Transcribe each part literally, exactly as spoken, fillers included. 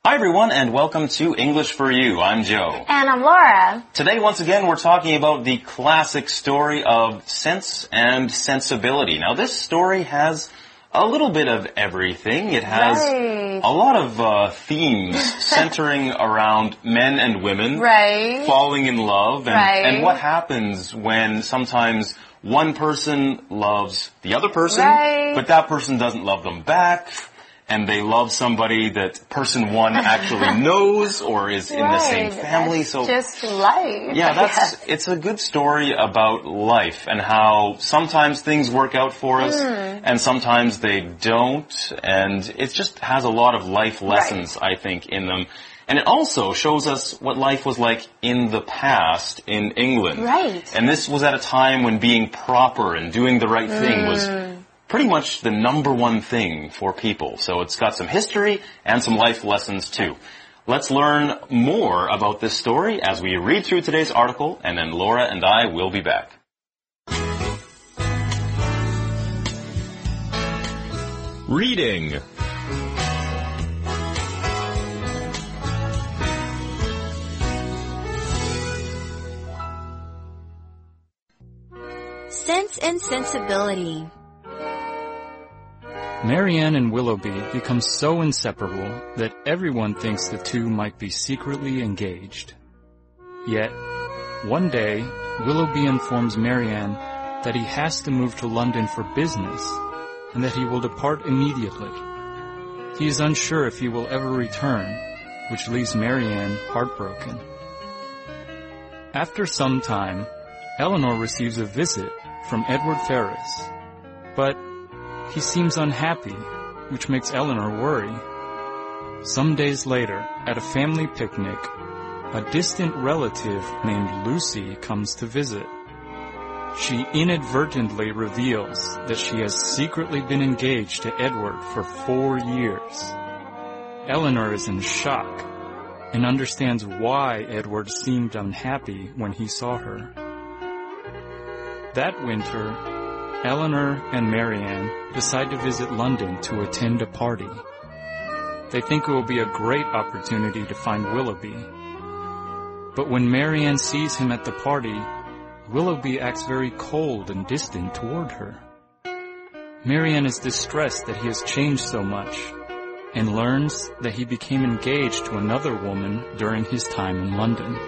Hi everyone and welcome to English for You. I'm Joe. And I'm Laura. Today once again we're talking about the classic story of Sense and Sensibility. Now this story has a little bit of everything. It has right. a lot of uh, themes centering around men and women right. falling in love and, right. and what happens when sometimes one person loves the other person, right. but that person doesn't love them back. And they love somebody that person one actually knows or is right. in the same family. That's so just life. Yeah, that's it's a good story about life and how sometimes things work out for us mm. and sometimes they don't. And it just has a lot of life lessons, right. I think, in them. And it also shows us what life was like in the past in England. Right. And this was at a time when being proper and doing the right thing mm. was pretty much the number one thing for people. So it's got some history and some life lessons too. Let's learn more about this story as we read through today's article, and then Laura and I will be back. Reading. Sense and Sensibility. Marianne and Willoughby become so inseparable that everyone thinks the two might be secretly engaged. Yet, one day, Willoughby informs Marianne that he has to move to London for business and that he will depart immediately. He is unsure if he will ever return, which leaves Marianne heartbroken. After some time, Eleanor receives a visit from Edward Ferrars, but he seems unhappy, which makes Eleanor worry. Some days later, at a family picnic, a distant relative named Lucy comes to visit. She inadvertently reveals that she has secretly been engaged to Edward for four years. Eleanor is in shock and understands why Edward seemed unhappy when he saw her. That winter, Eleanor and Marianne decide to visit London to attend a party. They think it will be a great opportunity to find Willoughby. But when Marianne sees him at the party, Willoughby acts very cold and distant toward her. Marianne is distressed that he has changed so much and learns that he became engaged to another woman during his time in London.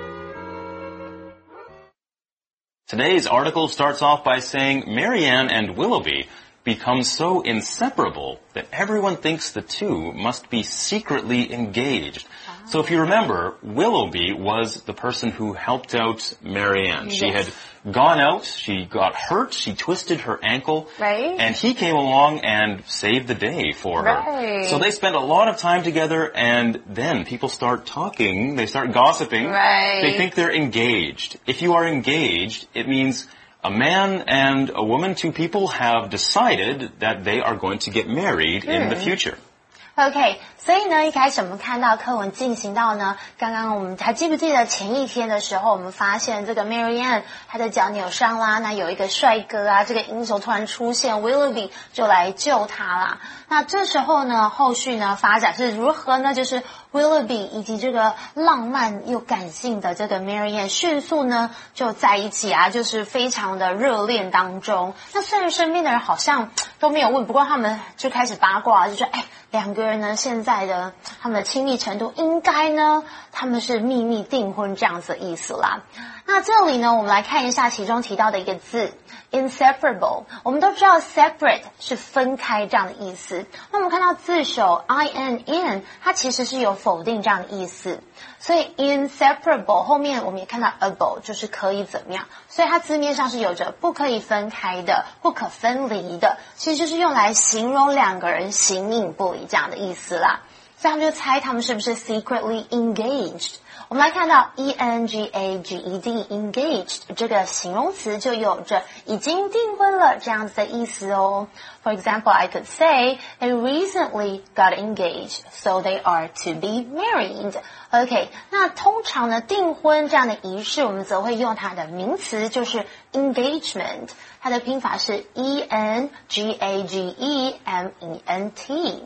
Today's article starts off by saying Marianne and Willoughby become so inseparable that everyone thinks the two must be secretly engaged. Ah. So if you remember, Willoughby was the person who helped out Marianne. Yes. She had gone out, she got hurt, she twisted her ankle, right. and he came along and saved the day for her. Right. So they spent a lot of time together, and then people start talking, they start gossiping. Right. They think they're engaged. If you are engaged, it means a man and a woman, two people, have decided that they are going to get married mm. in the future. OK, 所以呢，一开始我们看到课文进行到呢，刚刚我们还记不记得前一天的时候，我们发现这个 Marianne 她的脚扭伤啦，那有一个帅哥啊，这个英雄突然出现 ，Willoughby 就来救他啦。那这时候呢，后续呢发展是如何呢？就是 Willoughby 以及这个浪漫又感性的这个 Marianne 迅速呢就在一起啊，就是非常的热恋当中。那虽然身边的人好像都没有问，不过他们就开始八卦，就说哎。两个人呢，现在的他们的亲密程度应该呢，他们是秘密订婚这样子的意思啦。那这里呢，我们来看一下其中提到的一个字 inseparable。我们都知道 separate 是分开这样的意思。那我们看到字首 I N N， 它其实是有否定这样的意思。所以 inseparable 后面我们也看到 able 就是可以怎么样，所以它字面上是有着不可以分开的、不可分离的，其实就是用来形容两个人形影不离这样的意思啦。所以他们就猜他们是不是 secretly engaged。我们来看到 E N G A G E D engaged 这个形容词就有着已经订婚了这样子的意思哦。For example, I could say they recently got engaged, so they are to be married. OK, 那通常呢，订婚这样的仪式，我们则会用它的名词，就是 engagement， 它的拼法是 E N G A G E M E N T。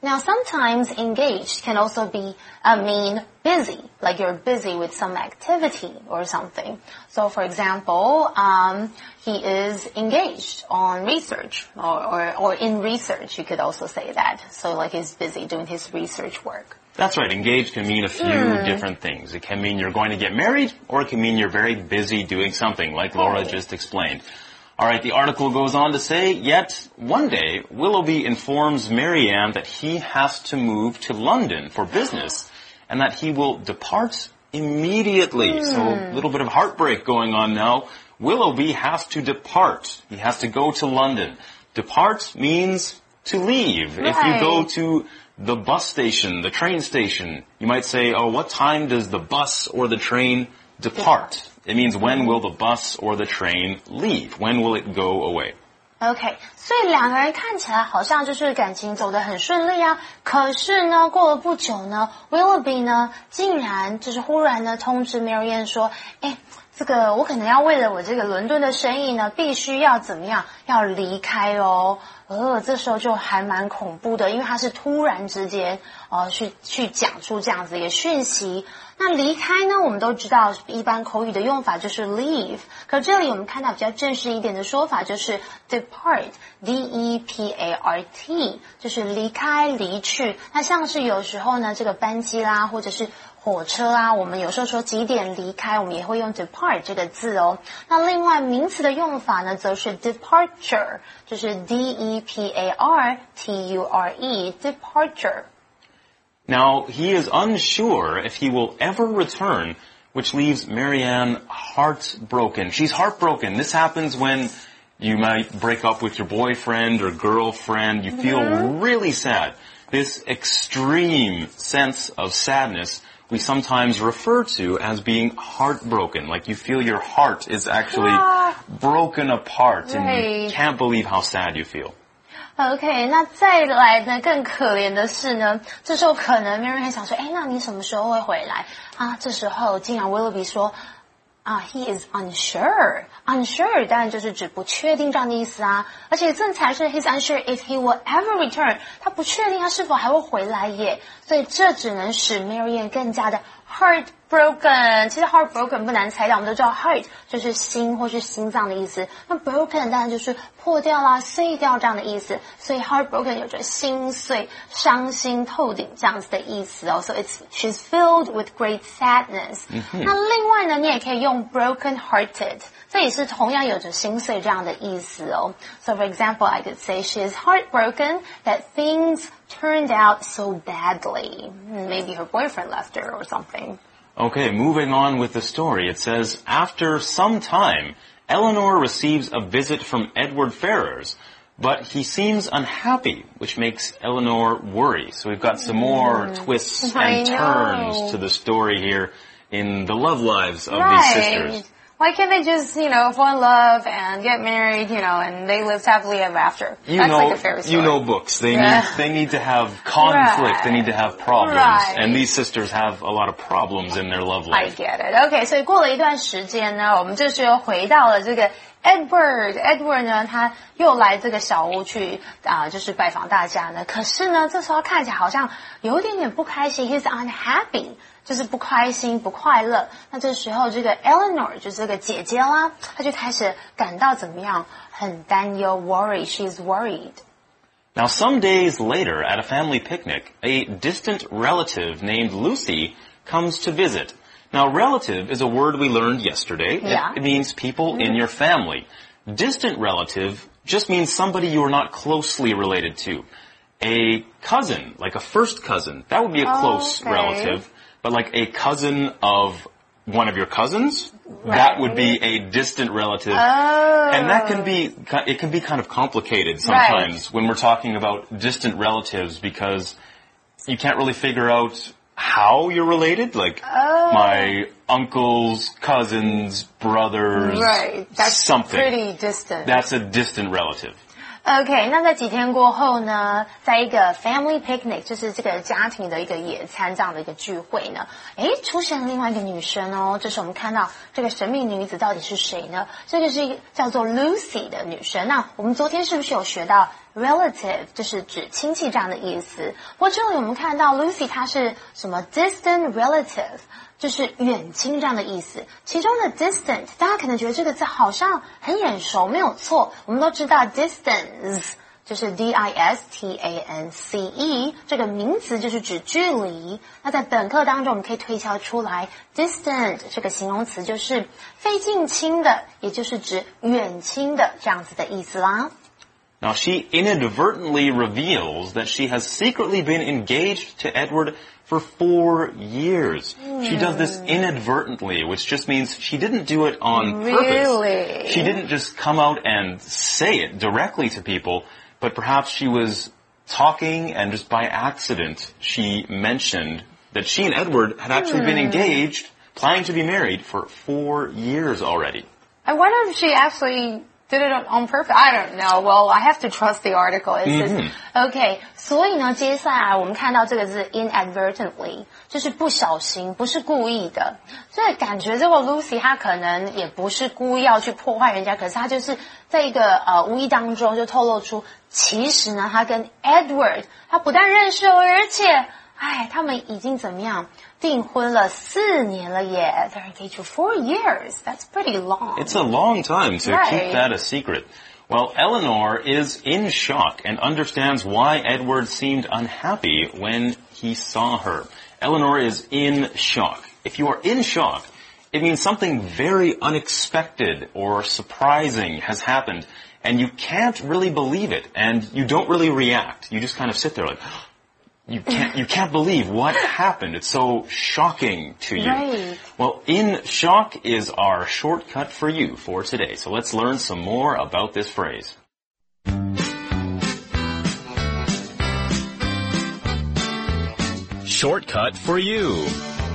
Now, sometimes engaged can also be uh, mean busy, like you're busy with some activity or something. So, for example, um, he is engaged on research or, or, or in research. You could also say that. So, like he's busy doing his research work. That's right. Engaged can mean a few mm. different things. It can mean you're going to get married, or it can mean you're very busy doing something, like Laura right. just explained. All right, the article goes on to say, yet one day, Willoughby informs Marianne that he has to move to London for business and that he will depart immediately. Mm. So a little bit of heartbreak going on now. Willoughby has to depart. He has to go to London. Depart means to leave. Right. If you go to the bus station, the train station, you might say, oh, what time does the bus or the train depart? It means when will the bus or the train leave? When will it go away? OK, 所以两个人看起来好像就是感情走得很顺利啊。可是呢，过了不久呢 ，Willoughby 呢竟然就是忽然呢通知 Marianne 说，哎，这个我可能要为了我这个伦敦的生意呢，必须要怎么样，要离开哦。呃，这时候就还蛮恐怖的，因为他是突然之间呃去去讲出这样子一个讯息。那离开呢，我们都知道一般口语的用法就是 leave， 可这里我们看到比较正式一点的说法就是 depart， D E P A R T， 就是离开离去。那像是有时候呢这个班机啦或者是火车啊，我们有时候说几点离开，我们也会用 depart 这个字哦。那另外名词的用法呢则是 departure， 就是 D E P A R T U R E departure。Now, he is unsure if he will ever return, which leaves Marianne heartbroken. She's heartbroken. This happens when you might break up with your boyfriend or girlfriend. You feel mm-hmm. really sad. This extreme sense of sadness we sometimes refer to as being heartbroken. Like you feel your heart is actually ah, broken apart right. and you can't believe how sad you feel.OK， 那再来呢？更可怜的是呢，这时候可能 Marianne 想说，哎，那你什么时候会回来啊？这时候竟然 Willoughby 说，啊 ，he is unsure。unsure 当然就是指不确定这样的意思啊。而且正才是 he's unsure if he will ever return， 他不确定他是否还会回来耶。所以这只能使 Marianne 更加的 heartbroken。其实 heartbroken 不难猜到，我们都知道 heart 就是心或是心脏的意思，那 broken 当然就是破掉啦、碎掉这样的意思。所以 heartbroken 有着心碎、伤心透顶这样子的意思哦。So it's she's filled with great sadness、嗯。那另外呢，你也可以用 broken hearted， 这也是同样有着心碎这样的意思哦。So for example, I could say she is heartbroken that things turned out so badly. Maybe her boyfriend left her or something.Okay, moving on with the story. It says, after some time, Eleanor receives a visit from Edward Ferrars, but he seems unhappy, which makes Eleanor worry. So we've got some more mm, twists and turns to the story here in the love lives of right. these sisters. Why can't they just, you know, fall in love and get married, you know, and they lived happily ever after? You That's know, like a fairy story. You know books. They yeah. need they need to have conflict. Right. They need to have problems. Right. And these sisters have a lot of problems in their love life. I get it. Okay, 所以过了一段时间呢，我们这时候回到了这个 Edward。Edward 呢，他又来这个小屋去啊、呃，就是拜访大家呢。可是呢，这时候看起来好像有点点不开心。He's unhappy。就是不开心不快乐，那这时候这个 Eleanor 就是这个姐姐啦，她就开始感到怎么样，很担忧 worry, she's worried. Now some days later at a family picnic, a distant relative named Lucy comes to visit. Now relative is a word we learned yesterday. Yeah. It, it means people mm-hmm. in your family. Distant relative just means somebody you are not closely related to. A cousin, like a first cousin, that would be a close oh, okay. relative.But like a cousin of one of your cousins, right. that would be a distant relative. Oh. And that can be, it can be kind of complicated sometimes right. when we're talking about distant relatives because you can't really figure out how you're related. Like oh. my uncles, cousins, brothers, right. That's something. Pretty distant. That's a distant relative.OK， 那在几天过后呢，在一个 family picnic， 就是这个家庭的一个野餐这样的一个聚会呢，诶，出现了另外一个女生哦。这时我们看到这个神秘女子到底是谁呢？这个是一个叫做 Lucy 的女生。那我们昨天是不是有学到 relative 就是指亲戚这样的意思。不过这里我们看到 Lucy 她是什么 distant relative， 就是远亲这样的意思。其中的 distant 大家可能觉得这个字好像很眼熟，没有错，我们都知道 distance 就是 D I S T A N C E 这个名词就是指距离。那在本课当中我们可以推敲出来 distant 这个形容词就是非近亲的，也就是指远亲的这样子的意思啦。 Now, she inadvertently reveals that she has secretly been engaged to Edward for four years. Mm. She does this inadvertently, which just means she didn't do it on really? purpose. She didn't just come out and say it directly to people, but perhaps she was talking and just by accident she mentioned that she and Edward had actually mm. been engaged, planning to be married for four years already. I wonder if she actually did it on purpose? I don't know. Well, I have to trust the article. It says, mm-hmm. OK, 所以呢，接下来我们看到这个字 inadvertently， 就是不小心，不是故意的。所以感觉这个 Lucy 她可能也不是故意要去破坏人家，可是她就是在一个呃无意当中就透露出，其实呢，她跟 Edward 她不但认识，而且，哎，他们已经怎么样？订婚了四年了耶 They're engaged for four years. That's pretty long. It's a long time to right. keep that a secret. Well, Eleanor is in shock and understands why Edward seemed unhappy when he saw her. Eleanor is in shock. If you are in shock, it means something very unexpected or surprising has happened, and you can't really believe it, and you don't really react. You just kind of sit there like, You can't, you can't believe what happened. It's so shocking to you. Right. Well, in shock is our shortcut for you for today. So let's learn some more about this phrase. Shortcut for you.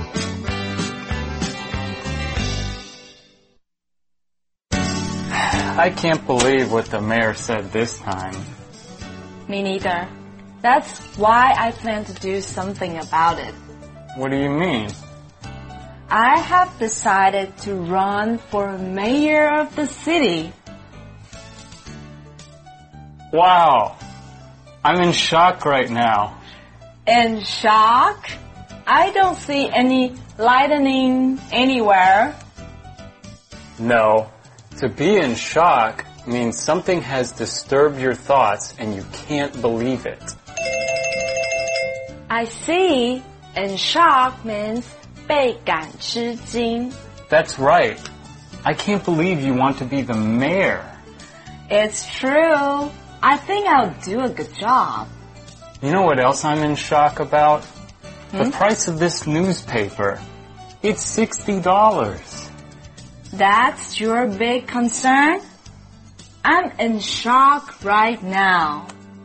I can't believe what the mayor said this time. Me neither. That's why I plan to do something about it. What do you mean? I have decided to run for mayor of the city. Wow. I'm in shock right now. In shock? I don't see any lightning anywhere. No. To be in shock means something has disturbed your thoughts and you can't believe it. I see. In shock means 倍感吃惊. That's right. I can't believe you want to be the mayor. It's true. I think I'll do a good job. You know what else I'm in shock about? Hmm? The price of this newspaper. It's sixty dollars. That's your big concern? I'm in shock right now.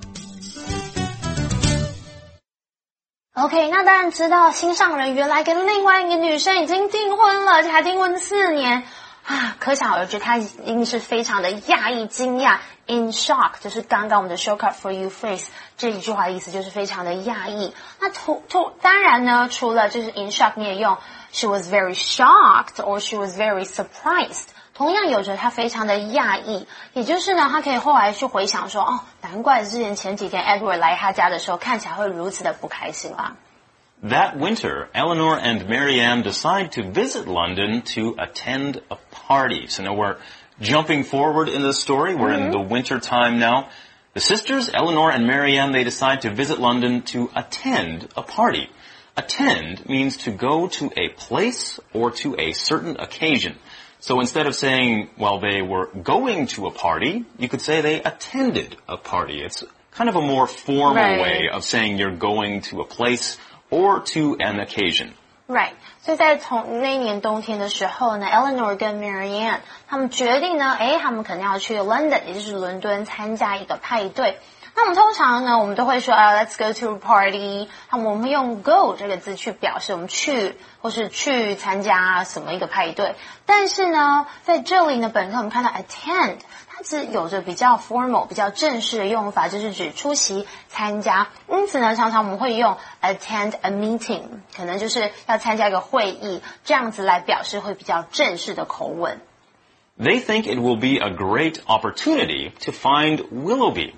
OK， 那当然知道心上人原来跟另外一个女生已经订婚了，而且还订婚四年啊，可想而知，她一定是非常的讶异、惊讶。In shock 就是刚刚我们的 shortcut for you phrase 这一句话的意思，就是非常的讶异。那突突当然呢，除了就是 in shock， 你也用 she was very shocked or she was very surprised。同样有着他非常的讶异，也就是呢，他可以后来去回想说，哦，难怪之前前几天 Edward 来他家的时候，看起来会如此的不开心啦。 That winter, Eleanor and Marianne decide to visit London to attend a party. So now we're jumping forward in the story. We're mm-hmm. in the winter time now. The sisters, Eleanor and Marianne, they decide to visit London to attend a party. Attend means to go to a place or to a certain occasion. So instead of saying, well, they were going to a party, you could say they attended a party. It's kind of a more formal right. way of saying you're going to a place or to an occasion. Right. 所以在从那一年冬天的时候呢 ，Eleanor 跟 Marianne 他们决定呢，诶，他们可能要去 London， 也就是伦敦参加一个派对。那我们通常呢，我们都会说啊 ，Let's go to a party。那我们会用 go 这个字去表示我们去或是去参加什么一个派对。但是呢，在这里呢，本课我们看到 attend， 它是有着比较 formal、比较正式的用法，就是指出席、参加。因此呢，常常我们会用 attend a meeting， 可能就是要参加一个会议，这样子来表示会比较正式的口吻。 They think it will be a great opportunity to find Willoughby.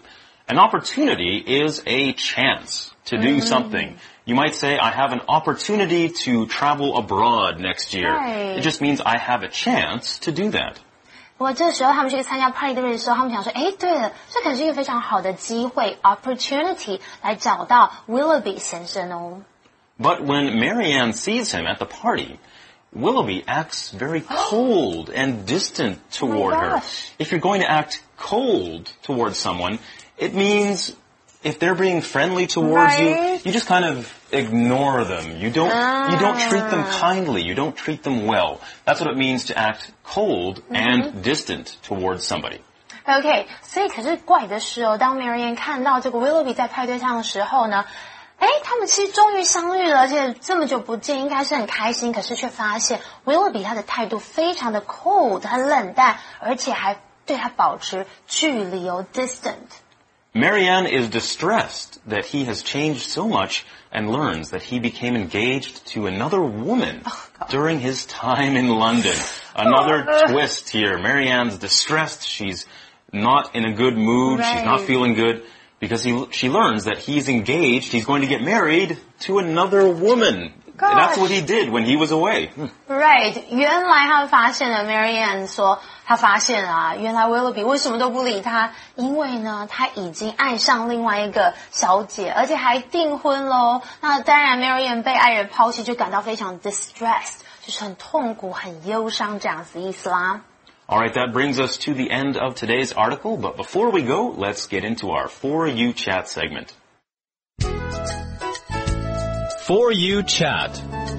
An opportunity is a chance to do something. You might say, I have an opportunity to travel abroad next year. Right. It just means I have a chance to do that. 不过这时候他们去参加 party 的时候，他们想说，哎，对了，这可能是一个非常好的机会 opportunity 来找到 Willoughby 先生哦。 But when Marianne sees him at the party, Willoughby acts very cold and distant toward Oh my her. gosh. If you're going to act cold towards someone, it means if they're being friendly towards Right. you, you just kind of ignore them. You don't Ah. you don't treat them kindly. You don't treat them well. That's what it means to act cold and distant towards somebody. OK， 所以可是怪的是哦，当 Marianne 看到这个 Willoughby 在派对上的时候呢，哎，他们其实终于相遇了，而且这么久不见，应该是很开心。可是却发现 Willoughby 他的态度非常的 cold， 很冷淡，而且还对他保持距离哦 ，distant。 Marianne is distressed that he has changed so much and learns that he became engaged to another woman during his time in London. Another twist here. Marianne's distressed. She's not in a good mood. She's not Right. feeling good because he, she learns that he's engaged. He's going to get married to another woman. Gosh. That's what he did when he was away. Right， 原来他们发现了 Marianne 说，他发现啊，原来 Willoughby 为什么都不理他？因为呢，他已经爱上另外一个小姐，而且还订婚喽。那当然 ，Marianne 被爱人抛弃，就感到非常 distressed， 就是很痛苦、很忧伤这样子意思啦。 All right, that brings us to the end of today's article. But before we go, let's get into our For You Chat segment. For You Chat.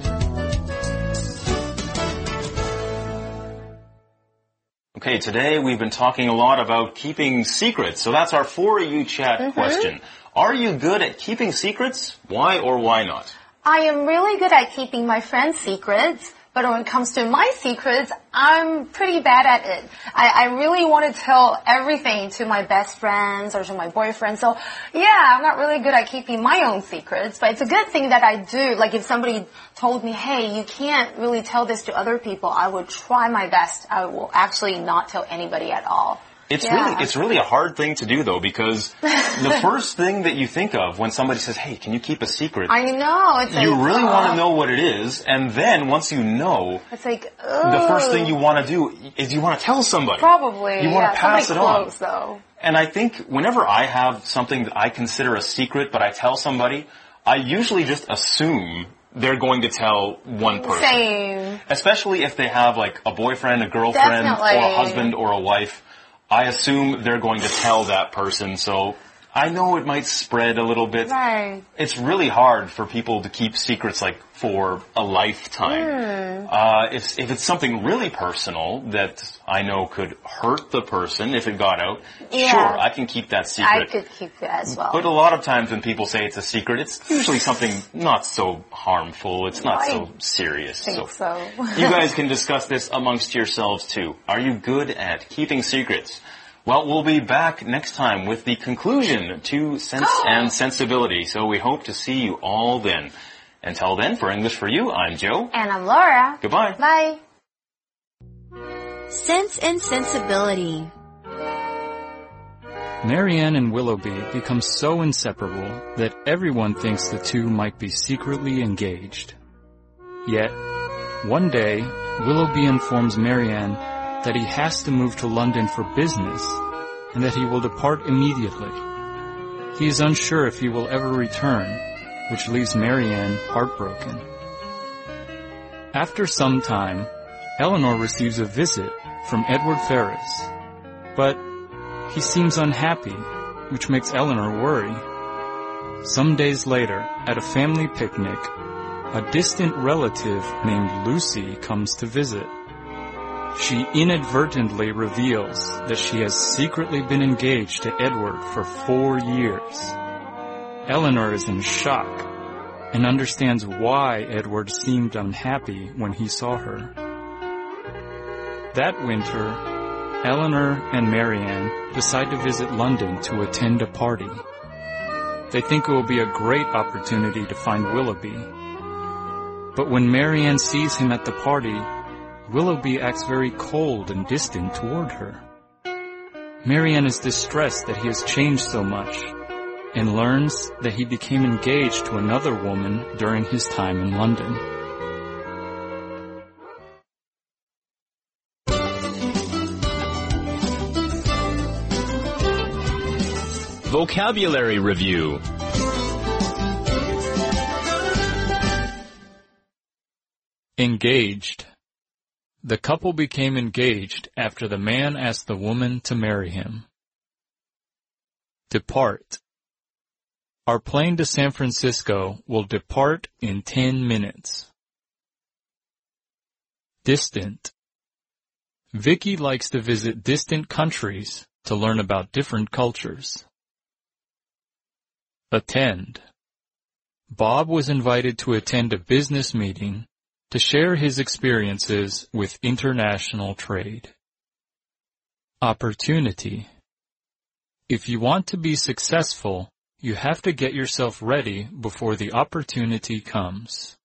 Okay, today we've been talking a lot about keeping secrets. So that's our For You Chat question. Are you good at keeping secrets? Why or why not? I am really good at keeping my friends' secrets, but when it comes to my secrets, I'm pretty bad at it. I, I really want to tell everything to my best friends or to my boyfriend. So yeah, I'm not really good at keeping my own secrets, but it's a good thing that I do. Like if somebody told me, hey, you can't really tell this to other people, I would try my best. I will actually not tell anybody at all. It's Yeah. really, it's really a hard thing to do though, because the first thing that you think of when somebody says, hey, can you keep a secret? I know. It's You like, really uh, want to know what it is, and then once you know, It's like, the first thing ugh. you want to do is you want to tell somebody. Probably. You want yeah, to pass it somebody on. close, though. And I think whenever I have something that I consider a secret, but I tell somebody, I usually just assume they're going to tell one person. Same. Especially if they have like a boyfriend, a girlfriend, Definitely. or a husband or a wife. I assume they're going to tell that person, so I know it might spread a little bit. Right. It's really hard for people to keep secrets like for a lifetime. Hmm. Uh, if, if it's something really personal that I know could hurt the person if it got out, Yeah. sure, I can keep that secret. I could keep it as well. But a lot of times when people say it's a secret, it's usually something not so harmful. It's not I so serious. I think so. You guys can discuss this amongst yourselves too. Are you good at keeping secrets? Well, we'll be back next time with the conclusion to Sense and Sensibility. So we hope to see you all then. Until then, for English for You, I'm Joe. And I'm Laura. Goodbye. Bye. Sense and Sensibility. Marianne and Willoughby become so inseparable that everyone thinks the two might be secretly engaged. Yet, one day, Willoughby informs Marianne that he has to move to London for business and that he will depart immediately. He is unsure if he will ever return, which leaves Marianne heartbroken. After some time, Eleanor receives a visit from Edward Ferrars, but he seems unhappy, which makes Eleanor worry. Some days later, at a family picnic, a distant relative named Lucy comes to visit. She inadvertently reveals that she has secretly been engaged to Edward for four years. Eleanor is in shock and understands why Edward seemed unhappy when he saw her. That winter, Eleanor and Marianne decide to visit London to attend a party. They think it will be a great opportunity to find Willoughby. But when Marianne sees him at the party, Willoughby acts very cold and distant toward her. Marianne is distressed that he has changed so much and learns that he became engaged to another woman during his time in London. Vocabulary Review. Engaged. The couple became engaged after the man asked the woman to marry him. Depart. Our plane to San Francisco will depart in ten minutes. Distant. Vicky likes to visit distant countries to learn about different cultures. Attend. Bob was invited to attend a business meeting to share his experiences with international trade. Opportunity. If you want to be successful, you have to get yourself ready before the opportunity comes.